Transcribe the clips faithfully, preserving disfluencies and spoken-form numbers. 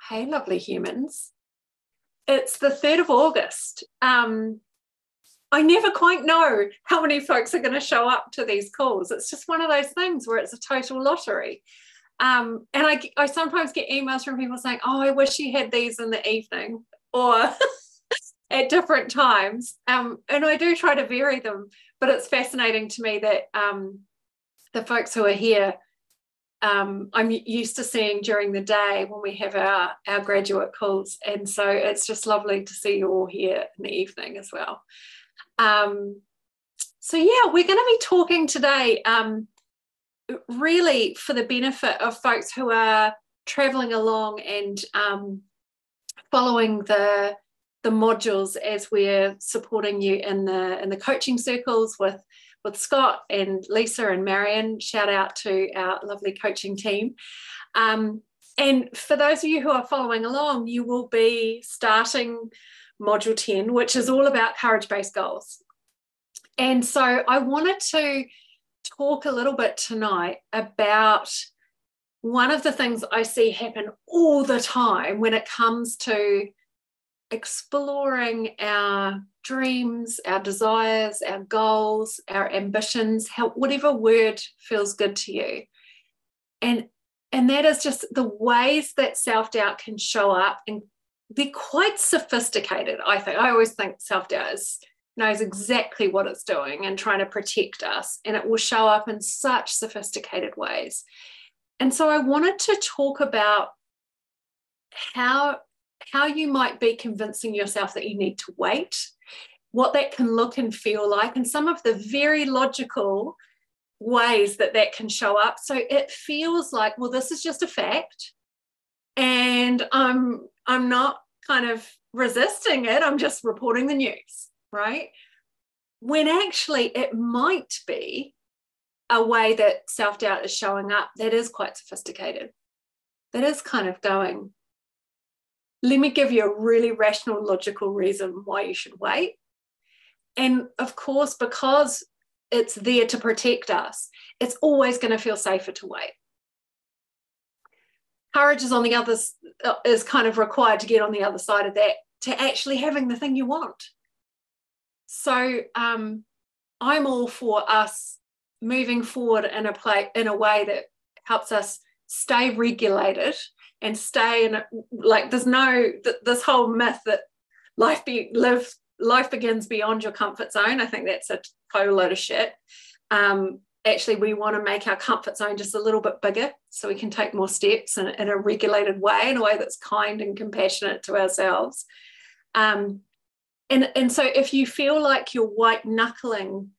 Hey, lovely humans. It's the third of August. Um, I never quite know how many folks are going to show up to these calls. It's just one of those things where it's a total lottery. Um, and I, I sometimes get emails from people saying, oh, I wish you had these in the evening or at different times. Um, and I do try to vary them, but it's fascinating to me that um, the folks who are here, um, I'm used to seeing during the day when we have our, our graduate calls. And so it's just lovely to see you all here in the evening as well. Um, so yeah, we're going to be talking today um, really for the benefit of folks who are traveling along and um, following the the modules as we're supporting you in the in the coaching circles with with Scott and Lisa and Marion. Shout out to our lovely coaching team. Um, and for those of you who are following along, you will be starting module ten, which is all about courage-based goals. And so I wanted to talk a little bit tonight about one of the things I see happen all the time when it comes to exploring our dreams, our desires, our goals, our ambitions, how, whatever word feels good to you. And, and that is just the ways that self-doubt can show up, and they're quite sophisticated, I think. I always think self-doubt is, knows exactly what it's doing and trying to protect us, and it will show up in such sophisticated ways. And so I wanted to talk about how, how you might be convincing yourself that you need to wait, what that can look and feel like, and some of the very logical ways that that can show up. So it feels like, well, this is just a fact, and I'm, I'm not kind of resisting it. I'm just reporting the news, right? When actually it might be a way that self-doubt is showing up that is quite sophisticated, that is kind of going, let me give you a really rational, logical reason why you should wait. And of course, because it's there to protect us, it's always going to feel safer to wait. Courage is on the other, is kind of required to get on the other side of that, to actually having the thing you want. So um, I'm all for us moving forward in a play, in a way that helps us stay regulated and stay in a, like there's no th this whole myth that life be live life begins beyond your comfort zone. I think that's a total load of shit. Um, actually, we want to make our comfort zone just a little bit bigger so we can take more steps in, in a regulated way, in a way that's kind and compassionate to ourselves. Um, and and so if you feel like you're white knuckling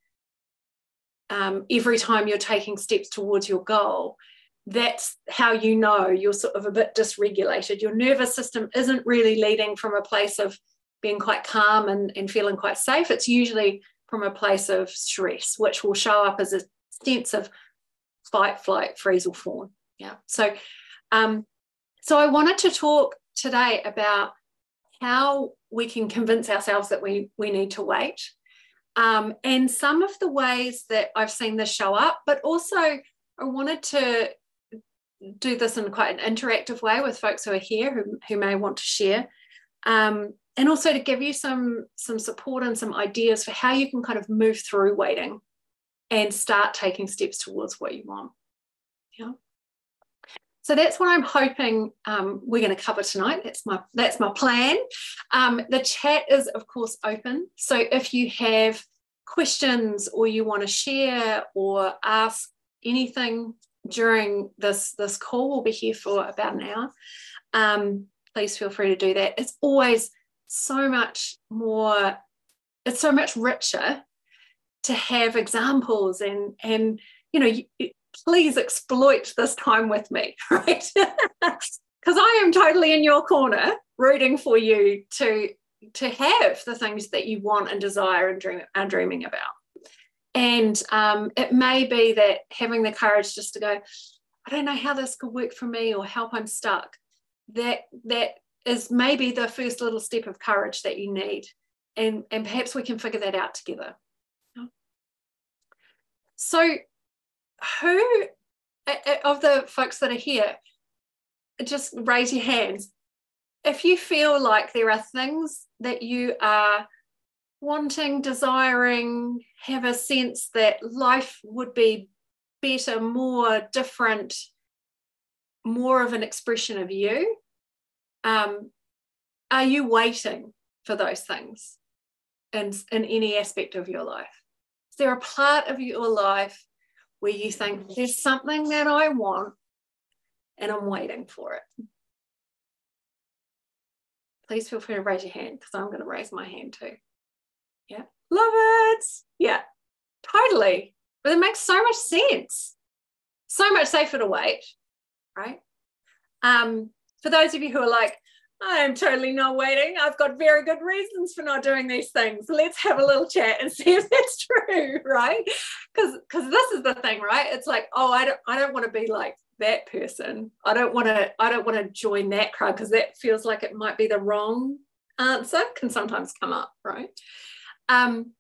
um, every time you're taking steps towards your goal, that's how you know you're sort of a bit dysregulated. Your nervous system isn't really leading from a place of being quite calm and, and feeling quite safe. It's usually from a place of stress, which will show up as a sense of fight, flight, freeze, or fawn. Yeah. So, um, so I wanted to talk today about how we can convince ourselves that we, we need to wait, um, and some of the ways that I've seen this show up, but also I wanted to do this in quite an interactive way with folks who are here who, who may want to share, um, and also to give you some, some support and some ideas for how you can kind of move through waiting and start taking steps towards what you want. Yeah. So that's what I'm hoping um, we're going to cover tonight. That's my, that's my plan. Um, the chat is, of course, open. So if you have questions or you want to share or ask anything during this, this call, we'll be here for about an hour. Um, please feel free to do that. It's always so much more, it's so much richer to have examples and, and you know, you, please exploit this time with me, right? Because I am totally in your corner rooting for you to, to have the things that you want and desire and dream, are dreaming about. And um, it may be that having the courage just to go, I don't know how this could work for me, or help, I'm stuck. That, that is maybe the first little step of courage that you need. And, and perhaps we can figure that out together. So who of the folks that are here, just raise your hands. if you feel like there are things that you are wanting, desiring, have a sense that life would be better, more different, more of an expression of you, um, are you waiting for those things in, in any aspect of your life? Is there a part of your life where you think there's something that I want and I'm waiting for it? Please feel free to raise your hand, because I'm going to raise my hand too. Yeah, love it. Yeah, totally. But it makes so much sense. So much safer to wait, right? Um, for those of you who are like, I am totally not waiting, I've got very good reasons for not doing these things, let's have a little chat and see if that's true, right? Because because this is the thing, right? It's like, oh, I don't I don't want to be like that person. I don't want to I don't want to join that crowd, because that feels like it might be the wrong answer, can sometimes come up, right? Um,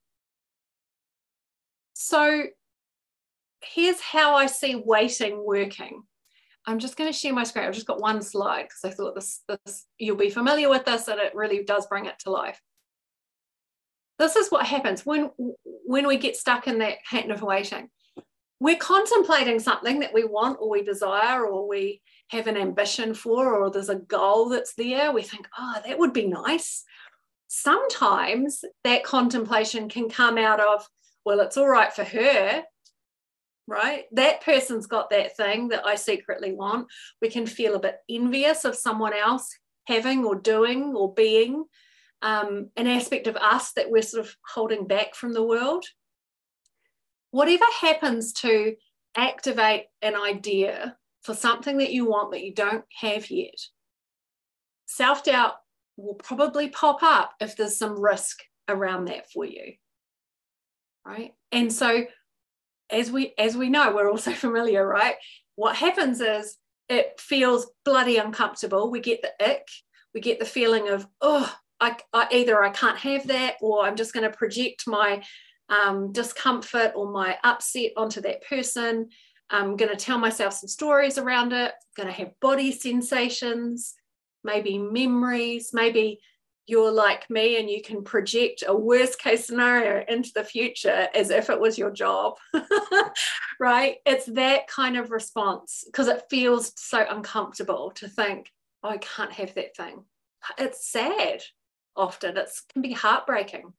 so here's how I see waiting working. I'm just going to share my screen. I've just got one slide because I thought this, this you'll be familiar with this, and it really does bring it to life. This is what happens when, when we get stuck in that pattern of waiting. We're contemplating something that we want or we desire or we have an ambition for, or there's a goal that's there. We think, oh, that would be nice. Sometimes that contemplation can come out of, well, it's all right for her, right? That person's got that thing that I secretly want. We can feel a bit envious of someone else having or doing or being um, an aspect of us that we're sort of holding back from the world. Whatever happens to activate an idea for something that you want that you don't have yet, self-doubt will probably pop up if there's some risk around that for you, right? And so as we as we know, we're also familiar, right? What happens is it feels bloody uncomfortable. We get the ick, we get the feeling of, oh, I, I either I can't have that, or I'm just going to project my um, discomfort or my upset onto that person. I'm going to tell myself some stories around it. I'm going to have body sensations, maybe memories, maybe you're like me and you can project a worst case scenario into the future as if it was your job, right? It's that kind of response because it feels so uncomfortable to think, oh, I can't have that thing. It's sad often. It can be heartbreaking.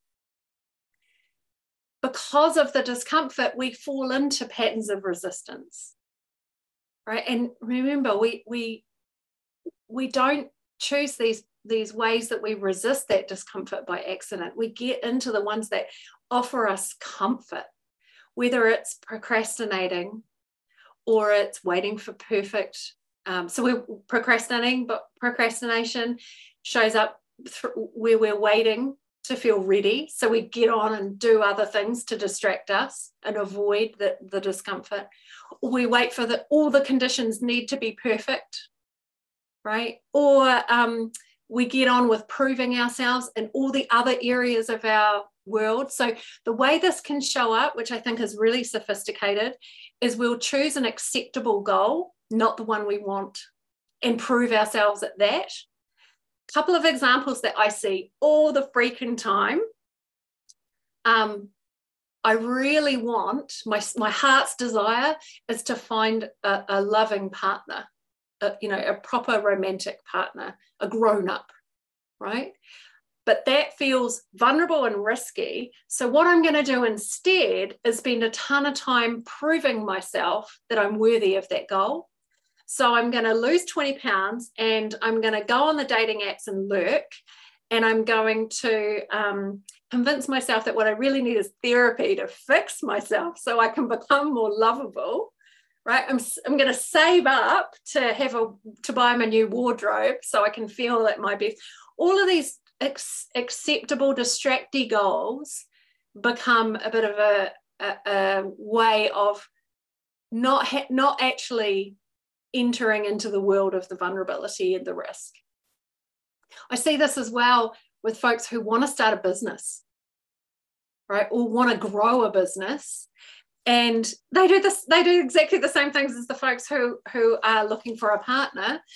Because of the discomfort, we fall into patterns of resistance, right? And remember, we we we don't choose these these ways that we resist that discomfort by accident. We get into the ones that offer us comfort, whether it's procrastinating or it's waiting for perfect. Um, so we're procrastinating, but procrastination shows up th- where we're waiting to feel ready. So we get on and do other things to distract us and avoid the, the discomfort. We wait for the, all the conditions need to be perfect, right? Or um, we get on with proving ourselves in all the other areas of our world. So the way this can show up, which I think is really sophisticated, is we'll choose an acceptable goal, not the one we want, and prove ourselves at that. A couple of examples that I see all the freaking time. Um, I really want, my, my heart's desire is to find a, a loving partner. A, you know, a proper romantic partner, a grown-up, right? But that feels vulnerable and risky. So what I'm going to do instead is spend a ton of time proving myself that I'm worthy of that goal. So I'm going to lose twenty pounds and I'm going to go on the dating apps and lurk, and I'm going to um, convince myself that what I really need is therapy to fix myself so I can become more lovable. Right, I'm I'm going to save up to have a to buy my new wardrobe so I can feel at my best. All of these ex, acceptable distracty goals become a bit of a, a, a way of not ha, not actually entering into the world of the vulnerability and the risk. I see this as well with folks who want to start a business, right, or want to grow a business. And they do this, they do exactly the same things as the folks who, who are looking for a partner.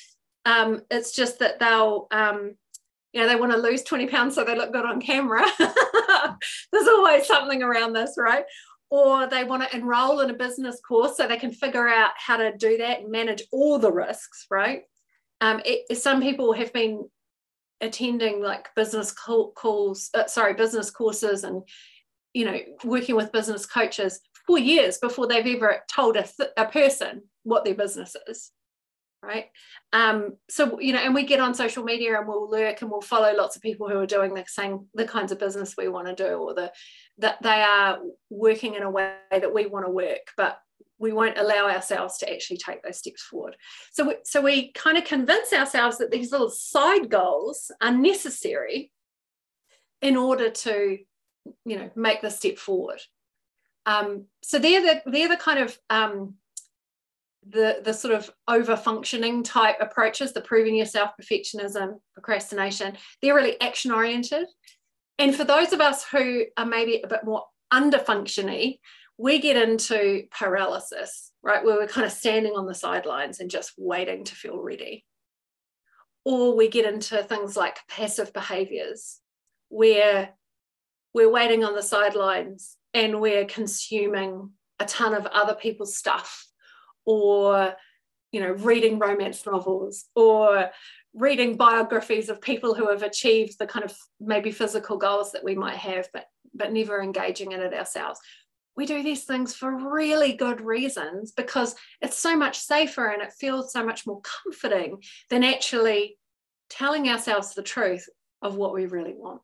Um, it's just that they'll, um, you know, they want to lose twenty pounds so they look good on camera. There's always something around this, right? Or they want to enroll in a business course so they can figure out how to do that and manage all the risks, right? Um, it, some people have been attending like business call, calls, uh, sorry, business courses and, you know, working with business coaches for years before they've ever told a, th- a person what their business is, right? Um, so, you know, and we get on social media and we'll lurk and we'll follow lots of people who are doing the same, the kinds of business we want to do, or the that they are working in a way that we want to work, but we won't allow ourselves to actually take those steps forward. So we, so we kind of convince ourselves that these little side goals are necessary in order to, you know, make the step forward. Um, so they're the, they're the kind of um, the, the sort of over-functioning type approaches, the proving yourself, perfectionism, procrastination. They're really action-oriented. And for those of us who are maybe a bit more under-functiony, we get into paralysis, right, where we're kind of standing on the sidelines and just waiting to feel ready. Or we get into things like passive behaviors, where we're waiting on the sidelines and we're consuming a ton of other people's stuff, or, you know, reading romance novels, or reading biographies of people who have achieved the kind of maybe physical goals that we might have, but, but never engaging in it ourselves. We do these things for really good reasons, because it's so much safer and it feels so much more comforting than actually telling ourselves the truth of what we really want.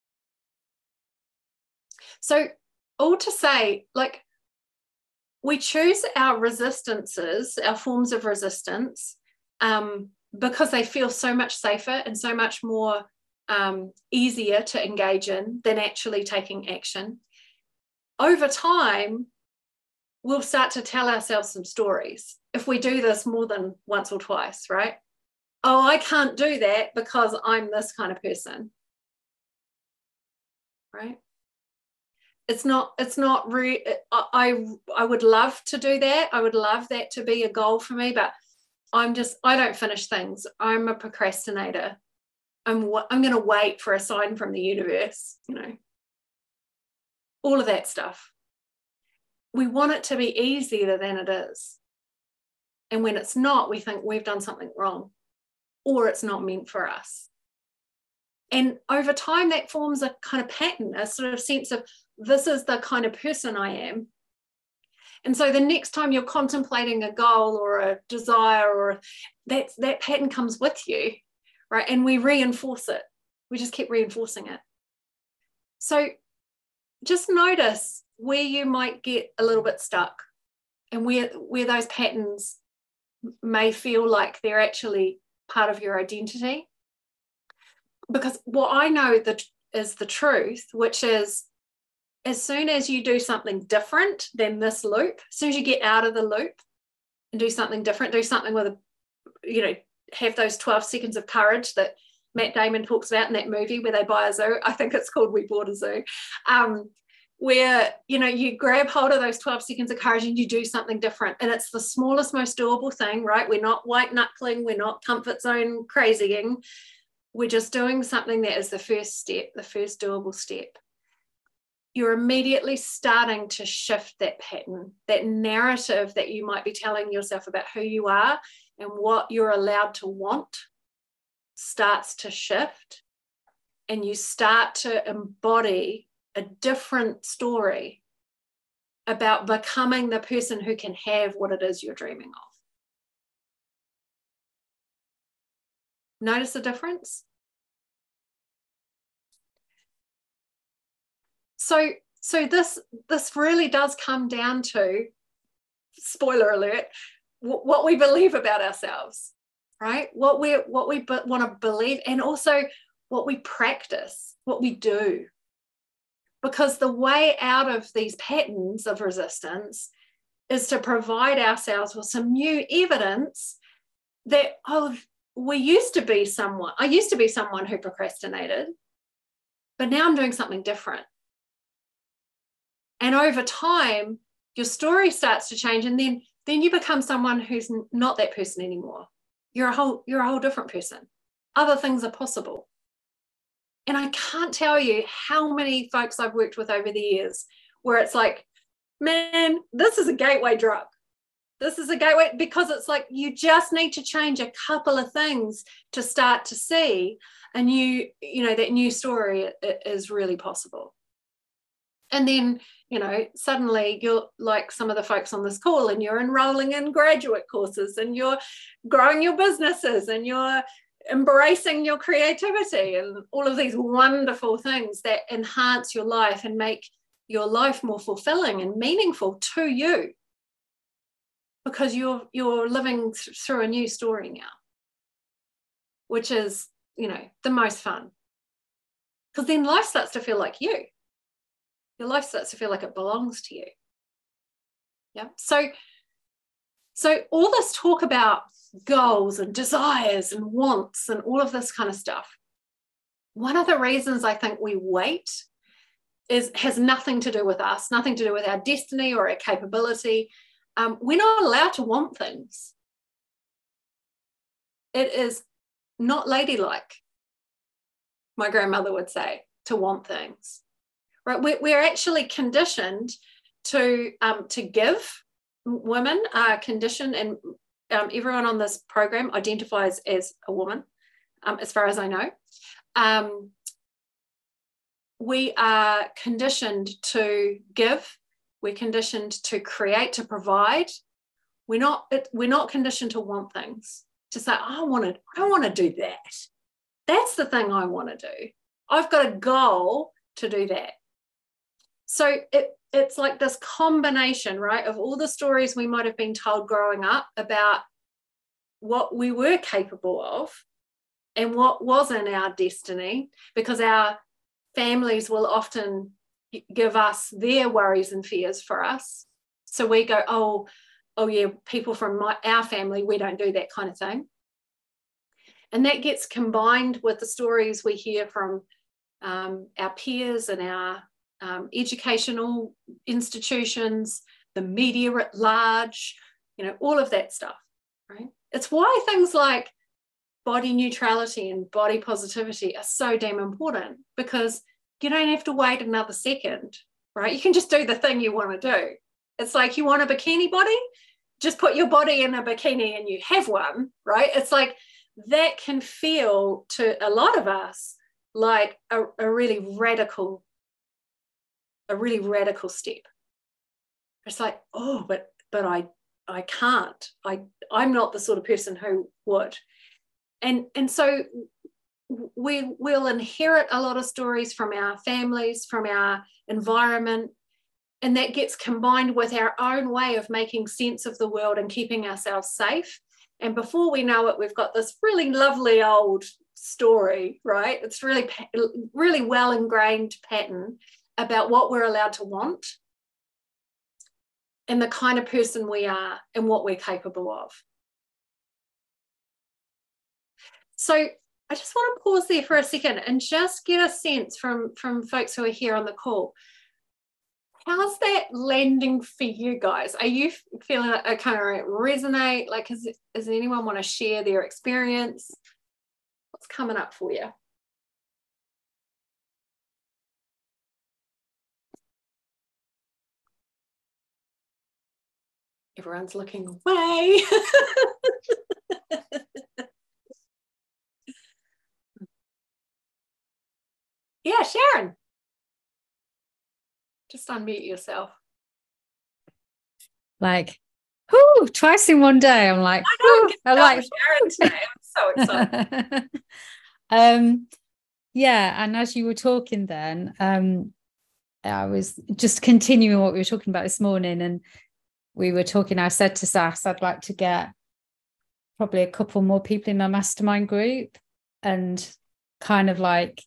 So all to say, like, we choose our resistances, our forms of resistance, um, because they feel so much safer and so much more um, easier to engage in than actually taking action. Over time, we'll start to tell ourselves some stories if we do this more than once or twice, right? Oh, I can't do that because I'm this kind of person, right? It's not, it's not re- I, I would love to do that. I would love that to be a goal for me, but I'm just, I don't finish things. I'm a procrastinator. I'm, I'm going to wait for a sign from the universe, you know, all of that stuff. We want it to be easier than it is. And when it's not, we think we've done something wrong, or it's not meant for us. And over time, that forms a kind of pattern, a sort of sense of, this is the kind of person I am. And so the next time you're contemplating a goal or a desire, or that, that pattern comes with you, right? And we reinforce it. We just keep reinforcing it. So just notice where you might get a little bit stuck, and where, where those patterns may feel like they're actually part of your identity. Because what I know that is the truth, which is, as soon as you do something different than this loop, as soon as you get out of the loop and do something different, do something with a, you know, have those twelve seconds of courage that Matt Damon talks about in that movie where they buy a zoo. I think it's called We Bought a Zoo. Um, where, you know, you grab hold of those twelve seconds of courage and you do something different. And it's the smallest, most doable thing, right? We're not white knuckling. We're not comfort zone crazying. We're just doing something that is the first step, the first doable step. You're immediately starting to shift that pattern, that narrative that you might be telling yourself about who you are and what you're allowed to want starts to shift, and you start to embody a different story about becoming the person who can have what it is you're dreaming of. Notice the difference? So, so this, this really does come down to, spoiler alert, what we believe about ourselves, right? What we what we want to believe, and also what we practice, what we do. Because the way out of these patterns of resistance is to provide ourselves with some new evidence that, oh, we used to be someone, I used to be someone who procrastinated, but now I'm doing something different. And over time, your story starts to change, and then, then you become someone who's not that person anymore. you're a whole, you're a whole different person. Other things are possible. And I can't tell you how many folks I've worked with over the years where it's like, man, this is a gateway drug. This is a gateway, because it's like you just need to change a couple of things to start to see a new, you know, that new story is really possible. And then, you know, suddenly you're like some of the folks on this call, and you're enrolling in graduate courses, and you're growing your businesses, and you're embracing your creativity, and all of these wonderful things that enhance your life and make your life more fulfilling and meaningful to you, because you're you're living th- through a new story now, which is, you know, the most fun, because then life starts to feel like you. Your life starts to feel like it belongs to you. Yeah. So, so all this talk about goals and desires and wants and all of this kind of stuff, one of the reasons I think we wait is has nothing to do with us, nothing to do with our destiny or our capability. Um, we're not allowed to want things. It is not ladylike, my grandmother would say, to want things. Right? We're, we're actually conditioned to um, to give. Women are conditioned, and um, everyone on this program identifies as a woman, um, as far as I know. Um, we are conditioned to give. We're conditioned to create, to provide. We're not. It, we're not conditioned to want things. To say, I want to. I want to do that. That's the thing I want to do. I've got a goal to do that. So it, it's like this combination, right, of all the stories we might have been told growing up about what we were capable of and what was in our destiny, because our families will often give us their worries and fears for us. So we go, oh, oh yeah, people from my, our family, we don't do that kind of thing. And that gets combined with the stories we hear from um, our peers and our Um, educational institutions, the media at large, you know, all of that stuff, right? It's why things like body neutrality and body positivity are so damn important, because you don't have to wait another second, right? You can just do the thing you want to do. It's like, you want a bikini body? Just put your body in a bikini and you have one, right? It's like that can feel to a lot of us like a, a really radical a really radical step. It's like, oh, but but I I can't. I I'm not the sort of person who would. And and so we will inherit a lot of stories from our families, from our environment, and that gets combined with our own way of making sense of the world and keeping ourselves safe. And before we know it, we've got this really lovely old story, right? It's really really well ingrained pattern about what we're allowed to want and the kind of person we are and what we're capable of. So I just want to pause there for a second and just get a sense from, from folks who are here on the call. How's that landing for you guys? Are you feeling it kind of resonate? Like, is, does anyone want to share their experience? What's coming up for you? Everyone's looking away. Yeah, Sharon. Just unmute yourself. Like, whoo, twice in one day. I'm like, I know, I'm like Sharon today. I'm so excited. um, yeah, and as you were talking then, um, I was just continuing what we were talking about this morning, and we were talking, I said to Sass, I'd like to get probably a couple more people in my mastermind group, and kind of like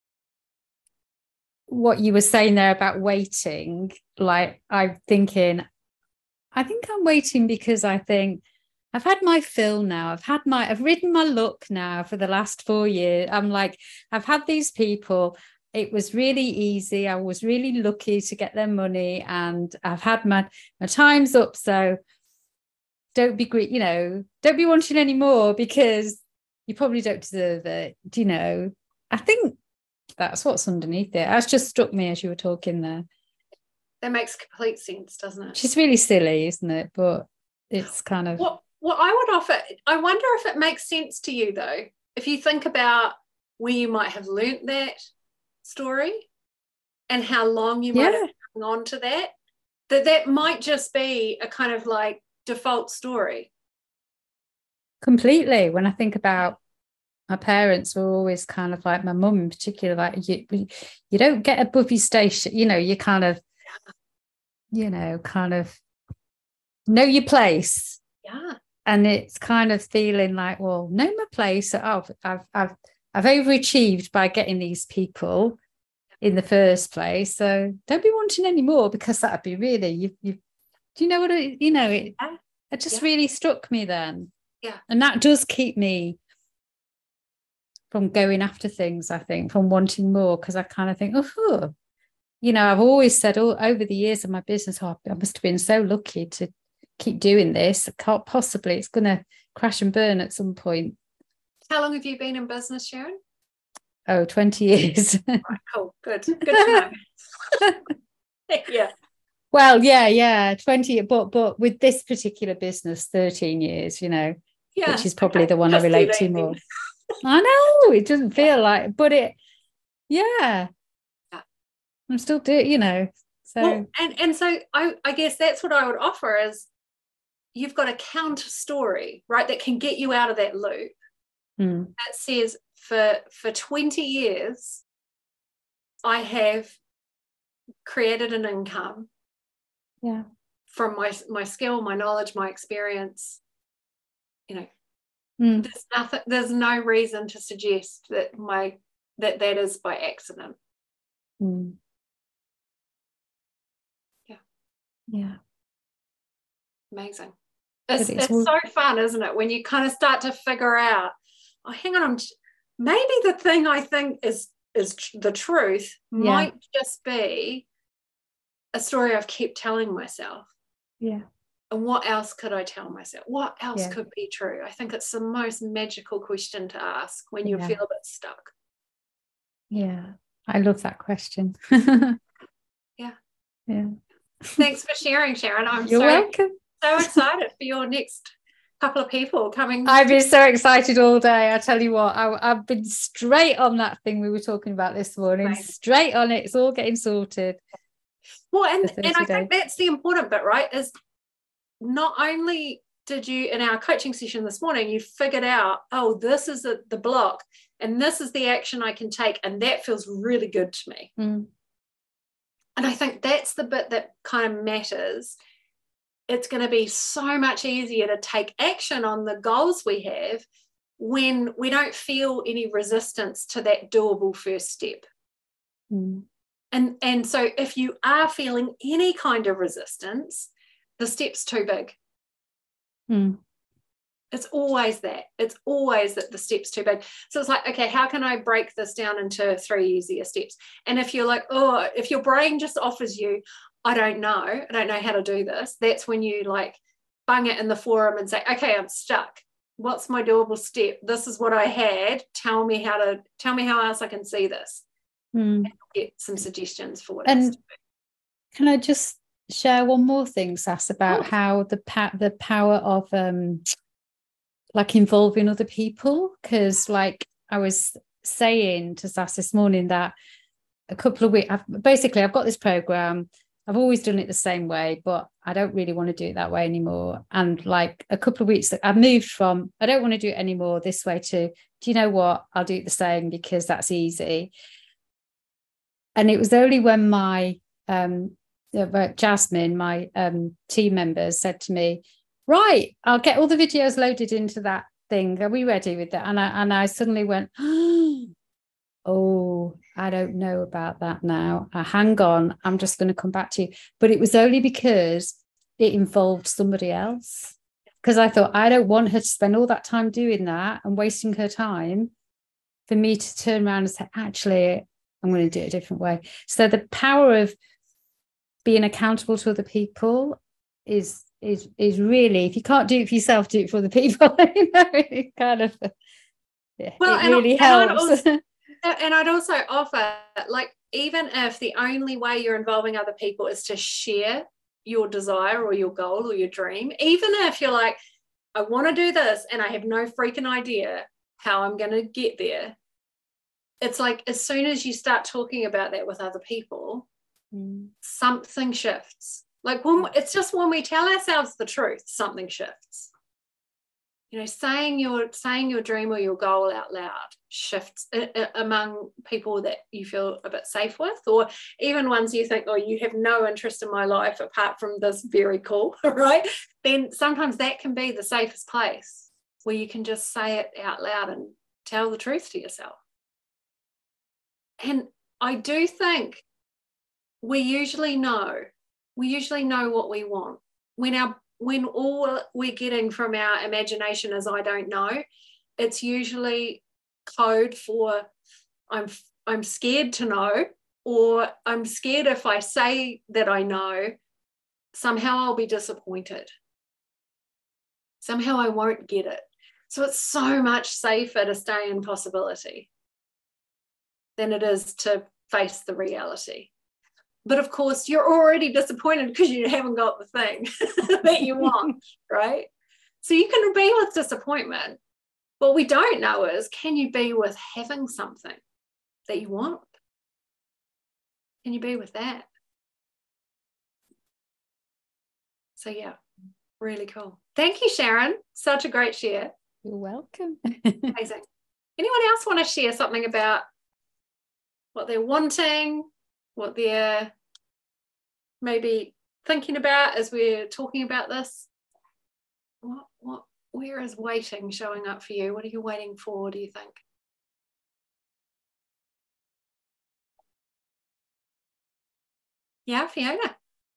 what you were saying there about waiting, like I'm thinking, I think I'm waiting because I think I've had my fill now. I've had my, I've ridden my luck now for the last four years. I'm like, I've had these people. It was really easy. I was really lucky to get their money, and I've had my, my time's up. So don't be great, you know, don't be wanting any more because you probably don't deserve it. Do you know? I think that's what's underneath it. That's just struck me as you were talking there. That makes complete sense, doesn't it? She's really silly, isn't it? But it's kind of what what I would offer. I wonder if it makes sense to you though, if you think about where you might have learnt that story and how long you might yeah. have hung on to that, that that might just be a kind of like default story. Completely. When I think about my parents were always kind of like, my mum in particular, like you you don't get above your station, you know, you kind of you know kind of know your place. Yeah. And it's kind of feeling like, well, know my place. Oh, I've I've I've overachieved by getting these people in the first place, so don't be wanting any more, because that'd be really you you do you know what it, you know it, yeah. it just yeah. really struck me then. Yeah. And that does keep me from going after things, I think, from wanting more, because I kind of think, oh, you know, I've always said all over the years of my business, oh, I must have been so lucky to keep doing this. I can't possibly, it's going to crash and burn at some point. How long have you been in business, Sharon? Oh, twenty years. Right, cool, good, good to know. Yeah. Well, yeah, yeah, twenty, but but with this particular business, thirteen years, you know, yeah, which is probably okay. the one Just I relate to more. I know, it doesn't feel like, but it, yeah, yeah. I'm still doing, you know, so. Well, and, and so I, I guess that's what I would offer is you've got a counter story, right, that can get you out of that loop. Mm. That says for, for twenty years, I have created an income. Yeah. From my, my skill, my knowledge, my experience, you know, mm. there's nothing, there's no reason to suggest that my, that that is by accident. Mm. Yeah. Yeah. Amazing. It's, it's, it's so fun, isn't it? When you kind of start to figure out, oh, hang on, I'm, maybe the thing I think is, is the truth yeah. might just be a story I've kept telling myself. Yeah. And what else could I tell myself? What else yeah. could be true? I think it's the most magical question to ask when you yeah. feel a bit stuck. Yeah. I love that question. yeah. Yeah. Thanks for sharing, Sharon. I'm You're so, welcome. so excited for your next couple of people coming. I've been so excited all day. I tell you what, I, I've been straight on that thing we were talking about this morning, right. Straight on it. It's all getting sorted. Well, and, and I think that's the important bit, right? Is not only did you, in our coaching session this morning, you figured out, oh, this is the, the block and this is the action I can take. And that feels really good to me. Mm. And I think that's the bit that kind of matters. It's going to be so much easier to take action on the goals we have when we don't feel any resistance to that doable first step. Mm. And, and so if you are feeling any kind of resistance, the step's too big. Mm. It's always that. It's always that the step's too big. So it's like, okay, how can I break this down into three easier steps? And if you're like, oh, if your brain just offers you, I don't know, I don't know how to do this, that's when you like bung it in the forum and say, okay, I'm stuck. What's my doable step? This is what I had. Tell me how to, tell me how else I can see this. Mm. And get some suggestions for what and else to do. Can I just share one more thing, Sass, about how the pa- the power of um like involving other people? Because like I was saying to Sass this morning that a couple of weeks, I've, basically I've got this program. I've always done it the same way, but I don't really want to do it that way anymore. And like a couple of weeks, I've moved from, I don't want to do it anymore this way to, do you know what? I'll do it the same because that's easy. And it was only when my, um, Jasmine, my um, team member said to me, right, I'll get all the videos loaded into that thing. Are we ready with that? And I, and I suddenly went, oh, I don't know about that now. Uh, hang on, I'm just going to come back to you. But it was only because it involved somebody else. Because I thought, I don't want her to spend all that time doing that and wasting her time for me to turn around and say, actually, I'm going to do it a different way. So the power of being accountable to other people is is is really, if you can't do it for yourself, do it for the people. You know, it kind of, yeah, well, it and, really and helps. I'd also, and I'd also offer, like, even if the only way you're involving other people is to share your desire or your goal or your dream, even if you're like, I want to do this and I have no freaking idea how I'm going to get there. It's like, as soon as you start talking about that with other people, mm. something shifts. Like, when it's just when we tell ourselves the truth, something shifts. You know, saying your saying your dream or your goal out loud shifts among people that you feel a bit safe with, or even ones you think, oh, you have no interest in my life apart from this very cool, right? Then sometimes that can be the safest place where you can just say it out loud and tell the truth to yourself. And I do think we usually know, we usually know what we want. When our when all we're getting from our imagination is I don't know, it's usually code for I'm I'm scared to know, or I'm scared if I say that I know, somehow I'll be disappointed. Somehow I won't get it. So it's so much safer to stay in possibility than it is to face the reality. But of course, you're already disappointed because you haven't got the thing that you want, right? So you can be with disappointment. What we don't know is, can you be with having something that you want? Can you be with that? So yeah, really cool. Thank you, Sharon. Such a great share. You're welcome. Amazing. Anyone else want to share something about what they're wanting, what they're maybe thinking about as we're talking about this? What, what, where is waiting showing up for you? What are you waiting for, do you think? Yeah, Fiona.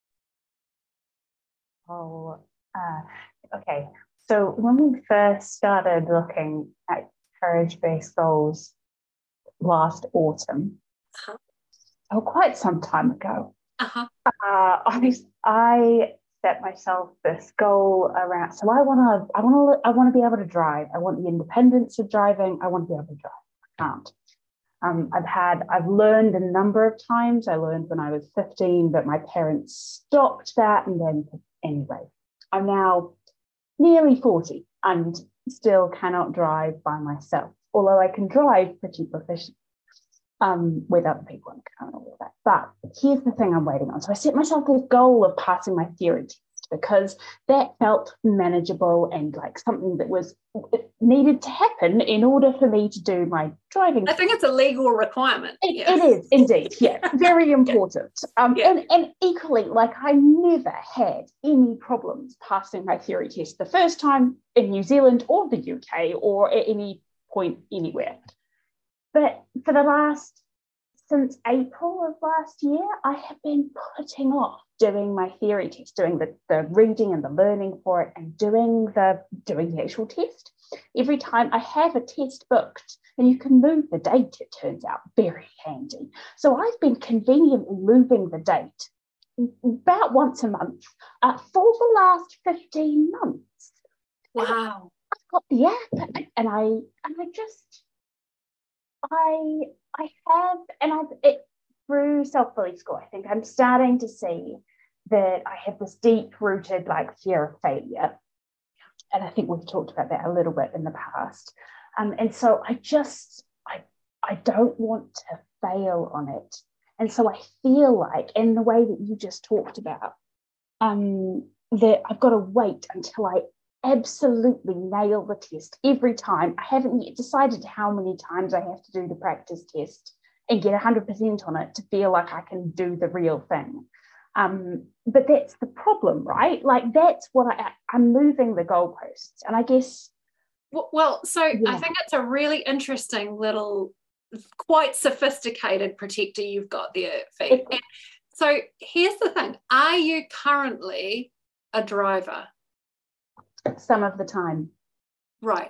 Oh, uh, okay. So when we first started looking at courage-based goals last autumn, uh-huh. oh, quite some time ago, uh-huh. uh, I, I set myself this goal around. So I want to, I want to, I want to be able to drive. I want the independence of driving. I want to be able to drive. I can't. Um, I've had, I've learned a number of times. I learned when I was fifteen, but my parents stopped that. And then anyway, I'm now nearly forty and still cannot drive by myself, although I can drive pretty proficiently um, with other people in the car and all of that. But here's the thing I'm waiting on. So I set myself this goal of passing my theory test because that felt manageable and like something that was needed to happen in order for me to do my driving. I think it's a legal requirement. It, yeah. it is indeed, yeah, very important. Um, yeah. and, and equally, like I never had any problems passing my theory test the first time in New Zealand or the U K or at any point anywhere. But for the last, since April of last year, I have been putting off doing my theory test, doing the, the reading and the learning for it and doing the doing the actual test. Every time I have a test booked, and you can move the date, it turns out very handy. So I've been conveniently moving the date about once a month uh, for the last fifteen months. Wow. I've got the app and I and I just I I have and I've it through self-belief score, I think I'm starting to see that I have this deep-rooted like fear of failure. And I think we've talked about that a little bit in the past. Um, and so I just, I, I don't want to fail on it. And so I feel like, in the way that you just talked about, um, that I've got to wait until I absolutely nail the test every time. I haven't yet decided how many times I have to do the practice test and get one hundred percent on it to feel like I can do the real thing. Um, but that's the problem, right? Like that's what I, I'm moving the goalposts. And I guess... Well, well so yeah. I think it's a really interesting little, quite sophisticated protector you've got there, Fee. And so here's the thing. Are you currently a driver? Some of the time. Right.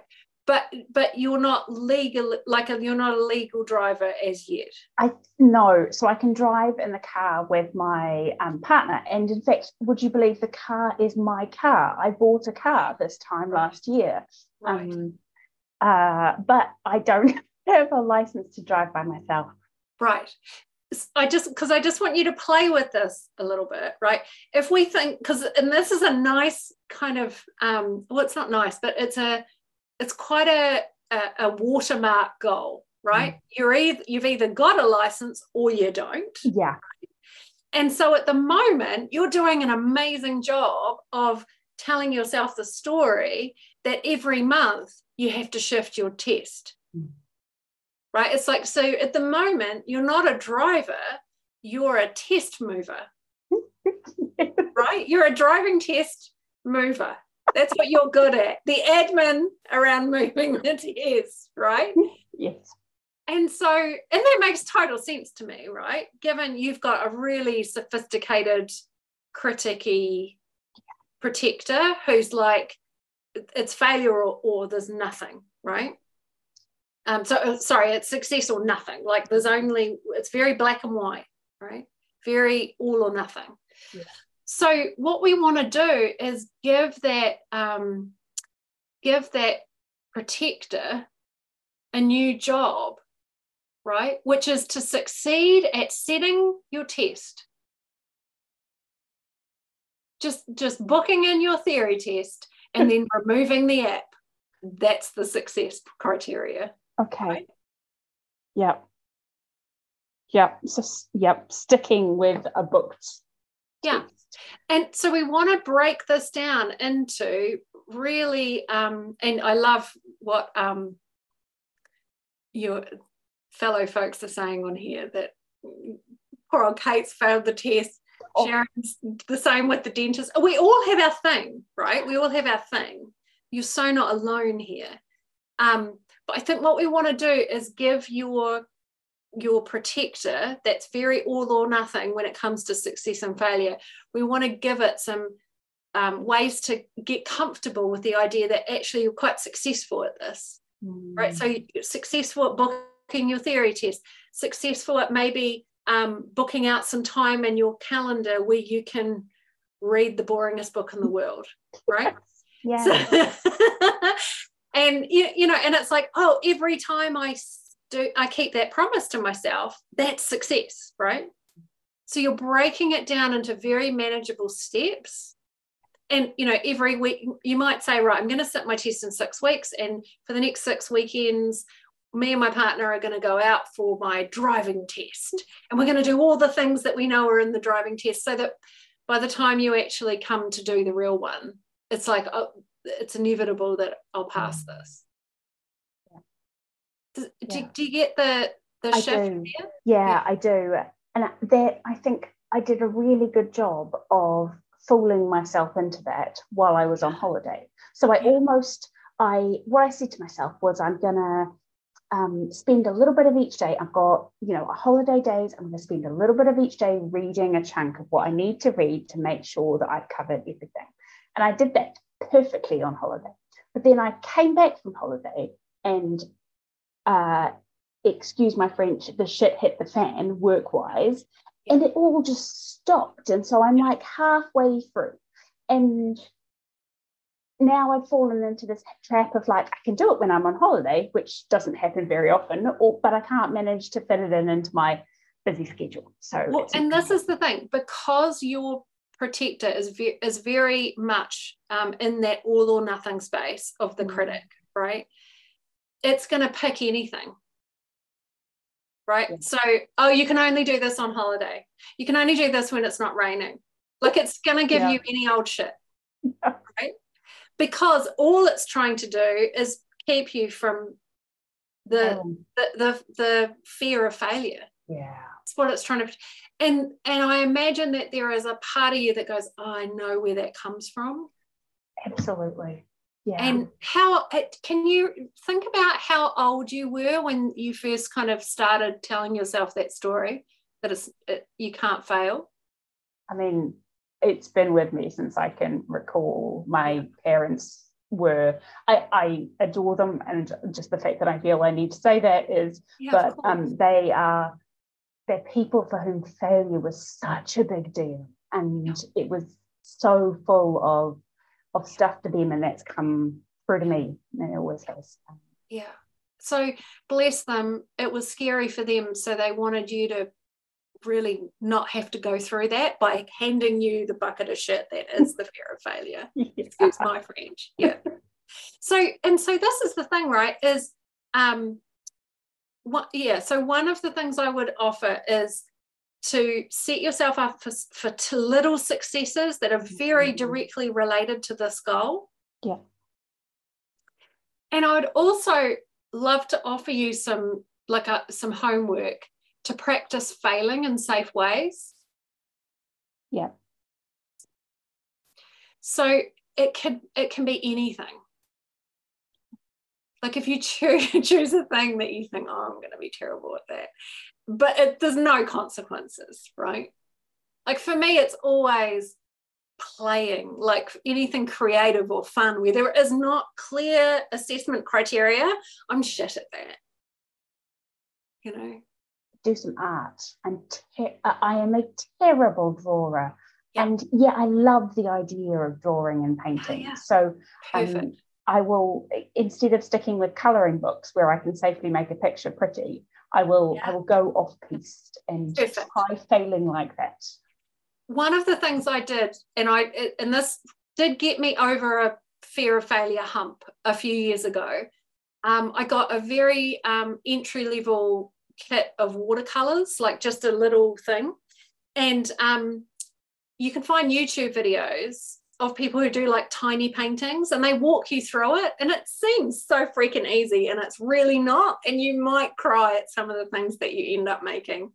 but but you're not legal, like a, you're not a legal driver as yet. I no, so I can drive in the car with my um, partner, and in fact, would you believe the car is my car? I bought a car this time right. last year, right. um, uh, but I don't have a license to drive by myself. Right. I just because I just want you to play with this a little bit, right? If we think, because and this is a nice kind of um, well, it's not nice, but it's a it's quite a a, a watermark goal, right? Mm. You're either you've either got a license or you don't. Yeah. And so at the moment, you're doing an amazing job of telling yourself the story that every month you have to shift your test. Mm. Right? It's like, so at the moment, you're not a driver, you're a test mover, right? You're a driving test mover. That's what you're good at. The admin around moving the test, right? Yes. And so, and that makes total sense to me, right? Given you've got a really sophisticated, criticky protector who's like, it's failure or, or there's nothing, right? Um, so sorry, it's success or nothing. Like there's only, it's very black and white, right? Very all or nothing. Yeah. So what we want to do is give that, um, give that protector a new job, right? Which is to succeed at setting your test. Just, just booking in your theory test and then removing the app. That's the success criteria. Okay. Right? Yep. Yep. So, yep. Sticking with a booked. Yeah. Text. And so we want to break this down into really, um, and I love what um, your fellow folks are saying on here, that poor old Kate's failed the test. Oh. Sharon's the same with the dentist. We all have our thing, right? We all have our thing. You're so not alone here. Um, But I think what we want to do is give your, your protector that's very all or nothing when it comes to success and failure. We want to give it some um, ways to get comfortable with the idea that actually you're quite successful at this, mm. right? So you're successful at booking your theory test, successful at maybe um, booking out some time in your calendar where you can read the boringest book in the world, right? Yeah. So, and you, you know, and it's like, oh, every time I do, I keep that promise to myself, that's success, right? So you're breaking it down into very manageable steps. And, you know, every week you might say, right, I'm going to sit my test in six weeks. And for the next six weekends, me and my partner are going to go out for my driving test. And we're going to do all the things that we know are in the driving test so that by the time you actually come to do the real one, it's like, oh, it's inevitable that I'll pass this. Do, yeah. do, do you get the, the I shift do. here? Yeah, yeah, I do. And that, I think I did a really good job of fooling myself into that while I was on holiday. So I yeah. almost, I what I said to myself was, I'm going to um, spend a little bit of each day. I've got, you know, a holiday days. I'm going to spend a little bit of each day reading a chunk of what I need to read to make sure that I've covered everything. And I did that perfectly on holiday. But then I came back from holiday and, uh, excuse my French, the shit hit the fan work-wise, and it all just stopped. And so I'm like halfway through. And now I've fallen into this trap of like, I can do it when I'm on holiday, which doesn't happen very often, or, but I can't manage to fit it in into my busy schedule. So, well, and this is the thing, because you're protector is very, is very much um, in that all or nothing space of the mm. critic, right? It's going to pick anything, right? Yeah. So, oh, you can only do this on holiday. You can only do this when it's not raining. Like it's going to give yeah. you any old shit, yeah. right? Because all it's trying to do is keep you from the um, the, the the fear of failure. Yeah, that's what it's trying to. And and I imagine that there is a part of you that goes, oh, I know where that comes from. Absolutely. Yeah. And how can you think about how old you were when you first kind of started telling yourself that story, that it's it, you can't fail? I mean, it's been with me since I can recall. My parents were, I, I adore them, and just the fact that I feel I need to say that is, yeah, but um, they are, they're people for whom failure was such a big deal, and yeah. it was so full of of stuff to them, and that's come through to me, and it always has. Yeah. So bless them, it was scary for them, so they wanted you to really not have to go through that by handing you the bucket of shit that is the fear of failure. Yeah. Excuse my French. Yeah. So, and so this is the thing, right, is um what yeah so one of the things I would offer is to set yourself up for, for t- little successes that are very directly related to this goal. Yeah. And I would also love to offer you some like a, some homework to practice failing in safe ways. Yeah. So it can it can be anything. Like if you choose, choose a thing that you think, oh, I'm going to be terrible at that, but it, there's no consequences, right? Like for me, it's always playing, like anything creative or fun where there is not clear assessment criteria. I'm shit at that, you know. Do some art. I'm ter- I am a terrible drawer. Yep. And yeah, I love the idea of drawing and painting. Oh, yeah. So Perfect. Um, I will, instead of sticking with colouring books where I can safely make a picture pretty, I will yeah. I will go off piste and Perfect. try failing like that. One of the things I did, and I and this did get me over a fear of failure hump a few years ago. Um, I got a very um, entry level kit of watercolors, like just a little thing, and um, you can find YouTube videos of people who do like tiny paintings, and they walk you through it, and it seems so freaking easy, and it's really not, and you might cry at some of the things that you end up making,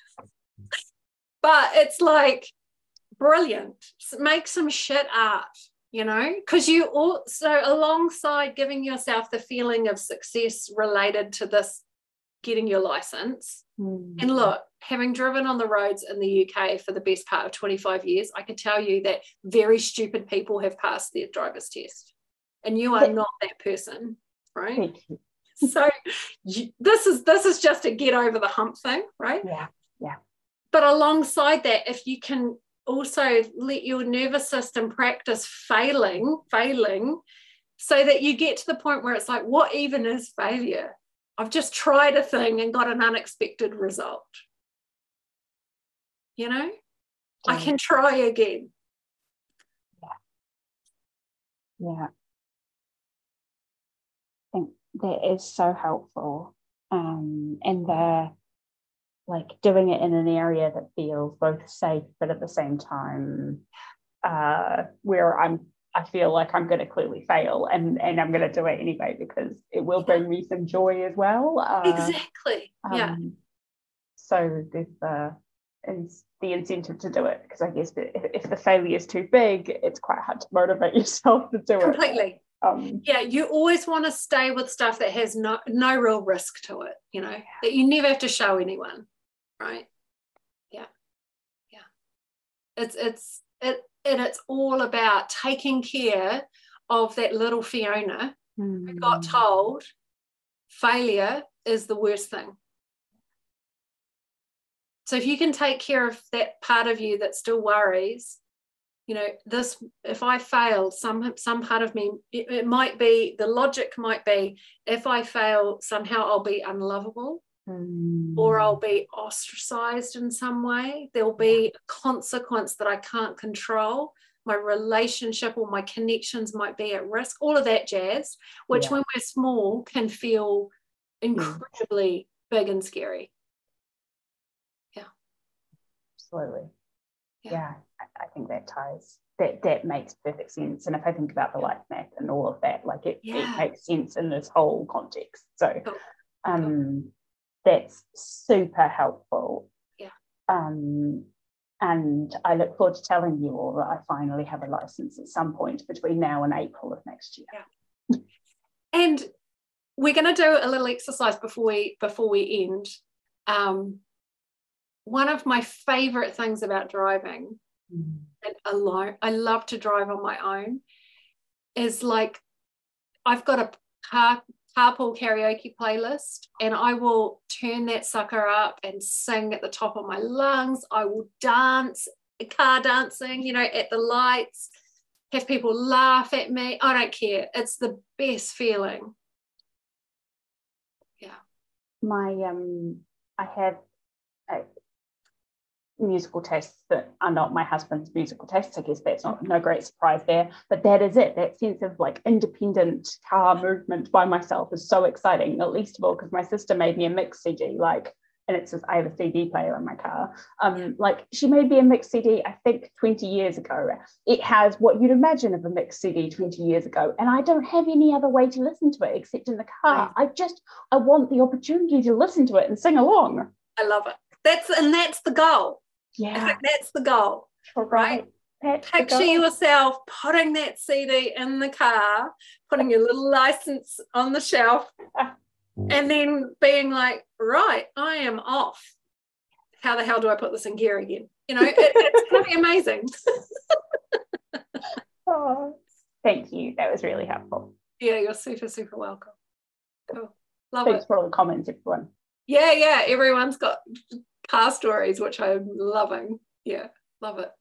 but it's like brilliant. Make some shit art, you know, because you also, alongside giving yourself the feeling of success related to this getting your license, mm. and look, having driven on the roads in the U K for the best part of twenty-five years, I can tell you that very stupid people have passed their driver's test, and you are not that person, right? So you, this is this is just a get over the hump thing, right? Yeah, yeah. But alongside that, if you can also let your nervous system practice failing, failing, so that you get to the point where it's like, what even is failure? I've just tried a thing and got an unexpected result. You know, yeah. I can try again. Yeah. Yeah. I think that is so helpful. Um, and the like doing it in an area that feels both safe, but at the same time, uh, where I'm, I feel like I'm going to clearly fail, and, and I'm going to do it anyway because it will yeah. bring me some joy as well. Uh, exactly. Yeah. Um, so there's the is the incentive to do it, because I guess if, if the failure is too big, it's quite hard to motivate yourself to do completely. it. Completely. Um, yeah, you always want to stay with stuff that has no no real risk to it. You know, yeah. that you never have to show anyone. Right. Yeah. Yeah. It's it's it and it's all about taking care of that little Fiona mm. who got told failure is the worst thing. So if you can take care of that part of you that still worries, you know, this, if I fail, some some part of me, it, it might be, the logic might be, if I fail, somehow I'll be unlovable. Mm. Or I'll be ostracized in some way. There'll be a consequence that I can't control. My relationship or my connections might be at risk. All of that jazz, which yeah. when we're small can feel incredibly yeah. big and scary. Yeah. Absolutely. Yeah, yeah I, I think that ties, that, that makes perfect sense. And if I think about the life map and all of that, like it, yeah. it makes sense in this whole context. So, cool. um, cool. That's super helpful. Yeah. Um, and I look forward to telling you all that I finally have a license at some point between now and April of next year. Yeah. And we're going to do a little exercise before we before we end. Um, one of my favorite things about driving, mm. and alone, I love to drive on my own, is like I've got a car, carpool karaoke playlist, and I will turn that sucker up and sing at the top of my lungs. I will dance, car dancing, you know, at the lights, have people laugh at me. I don't care. It's the best feeling. Yeah. My, um, I have a musical tastes that are not my husband's musical tastes. I guess that's not no great surprise there, but that is it. That sense of like independent car movement by myself is so exciting, not least of all because my sister made me a mix C D, like, and it's just, I have a C D player in my car. Um, like she made me a mix C D, I think twenty years ago. It has what you'd imagine of a mix C D twenty years ago, and I don't have any other way to listen to it except in the car. I just, I want the opportunity to listen to it and sing along. I love it. That's, and that's the goal. Yeah, I think that's the goal, right? That's Picture yourself putting that C D in the car, putting your little license on the shelf, and then being like, right, I am off. How the hell do I put this in gear again? You know, it, it's going to be amazing. Oh, thank you. That was really helpful. Yeah, you're super, super welcome. Cool. Love Thanks it. for all the comments, everyone. Yeah, yeah. Everyone's got car stories, which I'm loving. Yeah, love it.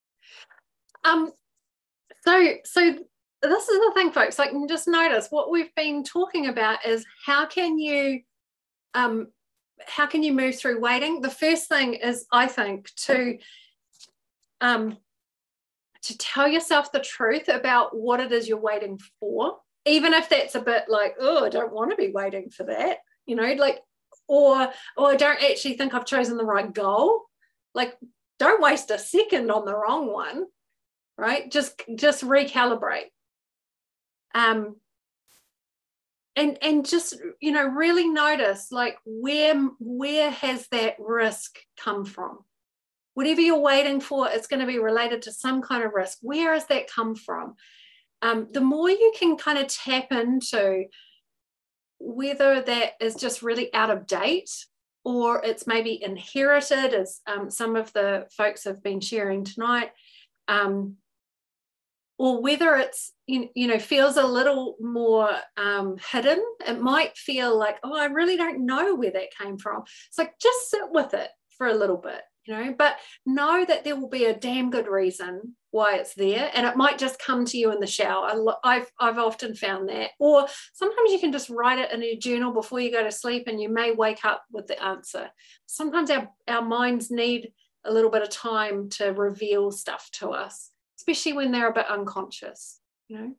Um, so, so this is the thing, folks. Like, just notice what we've been talking about is how can you, um, how can you move through waiting? The first thing is, I think, to, um, to tell yourself the truth about what it is you're waiting for, even if that's a bit like, oh, I don't want to be waiting for that, you know, like. Or, or I don't actually think I've chosen the right goal. Like, don't waste a second on the wrong one, right? Just, just recalibrate. Um, and, and just, you know, really notice, like, where, where has that risk come from? Whatever you're waiting for, it's going to be related to some kind of risk. Where has that come from? Um, the more you can kind of tap into whether that is just really out of date or it's maybe inherited, as um, some of the folks have been sharing tonight, um, or whether it's, you, you know, feels a little more um, hidden. It might feel like, oh, I really don't know where that came from. It's like, just sit with it for a little bit, you know, but know that there will be a damn good reason why it's there, and it might just come to you in the shower. I've, I've often found that. Or sometimes you can just write it in a journal before you go to sleep, and you may wake up with the answer. Sometimes our, our minds need a little bit of time to reveal stuff to us, especially when they're a bit unconscious, you know.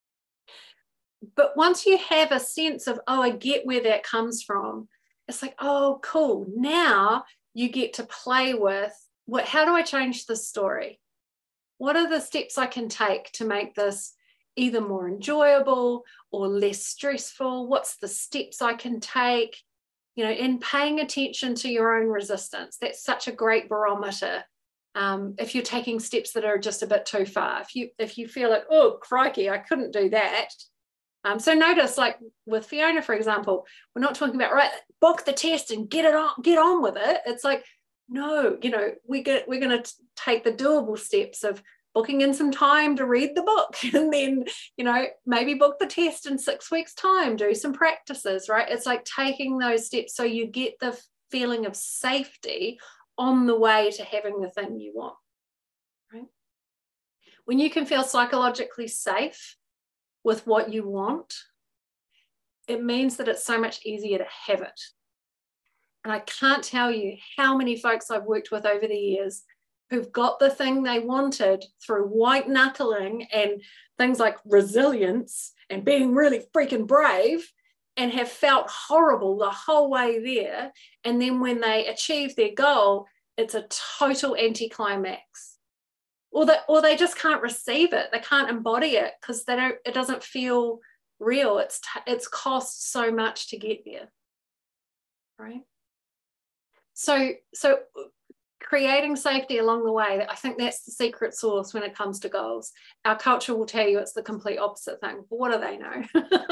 But once you have a sense of, oh, I get where that comes from, it's like, oh, cool. Now you get to play with, what, how do I change the story? What are the steps I can take to make this either more enjoyable or less stressful? What's the steps I can take? You know, in paying attention to your own resistance. That's such a great barometer. Um, if you're taking steps that are just a bit too far, if you if you feel like, oh, crikey, I couldn't do that. Um, so notice, like with Fiona, for example, we're not talking about, right, book the test and get it on, get on with it. It's like, no, you know, we get, we're going to take the doable steps of booking in some time to read the book, and then, you know, maybe book the test in six weeks' time, do some practices, right? It's like taking those steps so you get the feeling of safety on the way to having the thing you want, right? When you can feel psychologically safe with what you want, it means that it's so much easier to have it. And I can't tell you how many folks I've worked with over the years who've got the thing they wanted through white knuckling and things like resilience and being really freaking brave, and have felt horrible the whole way there. And then when they achieve their goal, it's a total anticlimax. Or that, or they just can't receive it. They can't embody it because they don't, it doesn't feel real. It's, it's cost so much to get there, right? So, so creating safety along the way, I think that's the secret sauce when it comes to goals. Our culture will tell you it's the complete opposite thing, but what do they know?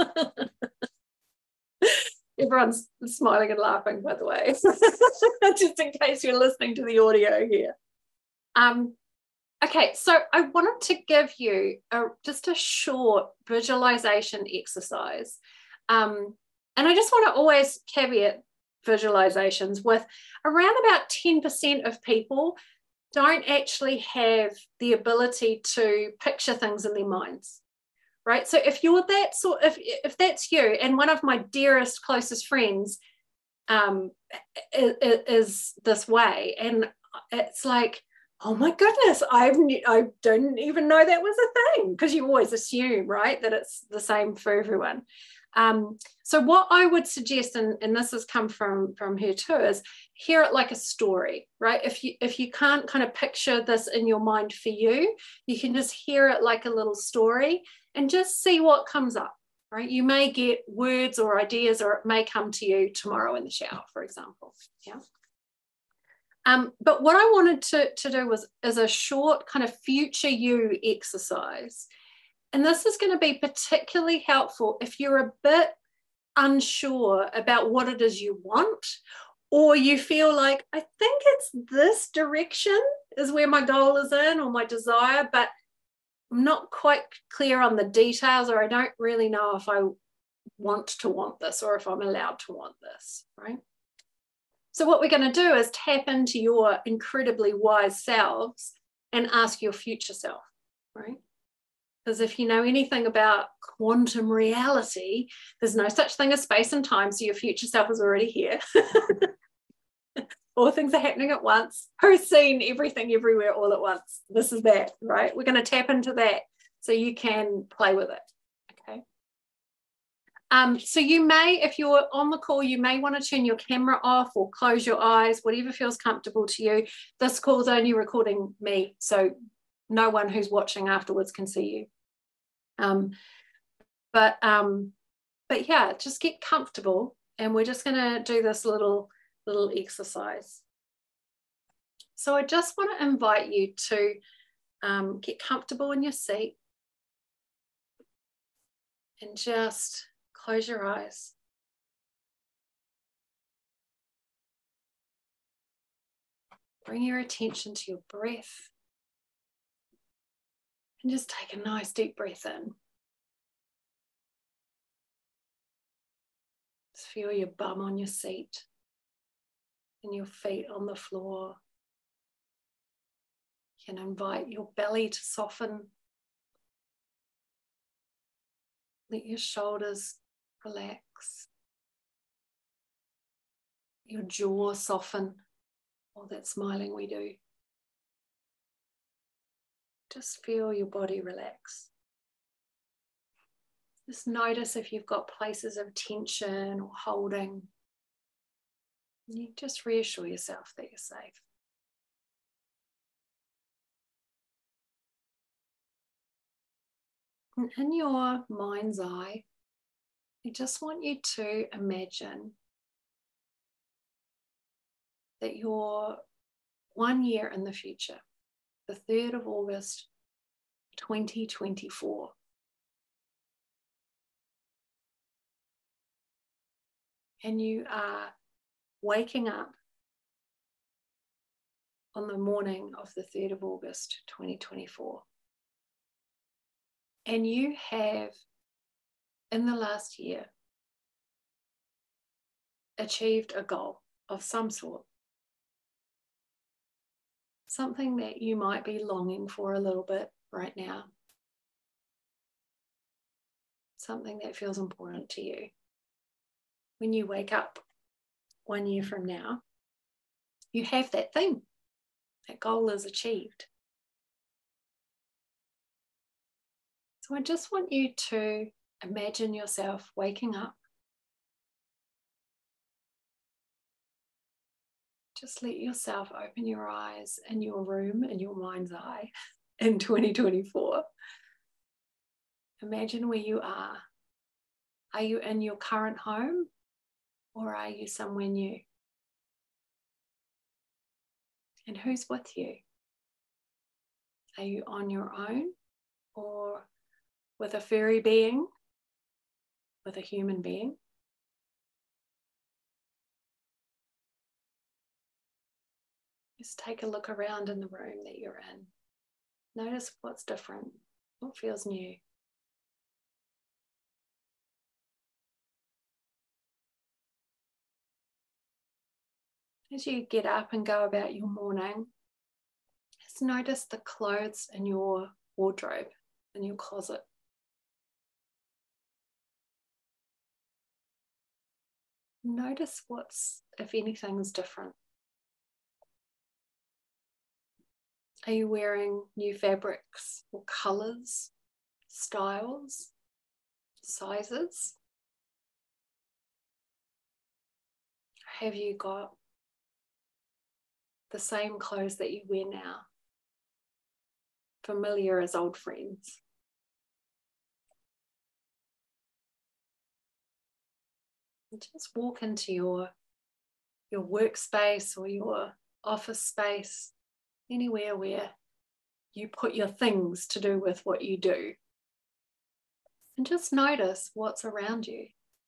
Everyone's smiling and laughing, by the way, just in case you're listening to the audio here. Um, okay, Okay, so I wanted to give you a, just a short visualization exercise. Um, and I just want to always caveat visualizations with around about ten percent of people don't actually have the ability to picture things in their minds, right? So if you're that sort, if, if that's you, and one of my dearest, closest friends um, is, is this way, and it's like, oh my goodness, I've, I didn't even know that was a thing, because you always assume, right, that it's the same for everyone. Um, so what I would suggest, and, and this has come from, from her too, is hear it like a story, right? If you, if you can't kind of picture this in your mind for you, you can just hear it like a little story and just see what comes up, right? You may get words or ideas, or it may come to you tomorrow in the shower, for example, yeah? Um, but what I wanted to, to do was is a short kind of future you exercise. And this is going to be particularly helpful if you're a bit unsure about what it is you want, or you feel like, I think it's this direction is where my goal is in, or my desire, but I'm not quite clear on the details, or I don't really know if I want to want this, or if I'm allowed to want this, right? So what we're going to do is tap into your incredibly wise selves and ask your future self, right? Because if you know anything about quantum reality, there's no such thing as space and time, so your future self is already here. All things are happening at once. Who's seen everything everywhere all at once? This is that, right? We're going to tap into that so you can play with it, okay? Um, so you may, if you're on the call, you may want to turn your camera off or close your eyes, whatever feels comfortable to you. This call's only recording me, so no one who's watching afterwards can see you. Um, but um, but yeah, just get comfortable, and we're just going to do this little little exercise. So I just want to invite you to um, get comfortable in your seat and just close your eyes. Bring your attention to your breath. And just take a nice deep breath in. Just feel your bum on your seat and your feet on the floor. You can invite your belly to soften. Let your shoulders relax. Your jaw soften. All that smiling we do. Just feel your body relax. Just notice if you've got places of tension or holding. You just reassure yourself that you're safe. And in your mind's eye, I just want you to imagine that you're one year in the future, the third of August, twenty twenty-four. And you are waking up on the morning of the third of August, twenty twenty-four. And you have, in the last year, achieved a goal of some sort. Something that you might be longing for a little bit right now. Something that feels important to you. When you wake up one year from now, you have that thing. That goal is achieved. So I just want you to imagine yourself waking up. Just let yourself open your eyes in your room, in your mind's eye, in twenty twenty-four. Imagine where you are. Are you in your current home, or are you somewhere new? And who's with you? Are you on your own, or with a fairy being, with a human being? Just take a look around in the room that you're in. Notice what's different, what feels new. As you get up and go about your morning, just notice the clothes in your wardrobe, in your closet. Notice what's, if anything's different. Are you wearing new fabrics or colours, styles, sizes? Have you got the same clothes that you wear now? Familiar as old friends. And just walk into your, your workspace or your office space, anywhere where you put your things to do with what you do. And just notice what's around you.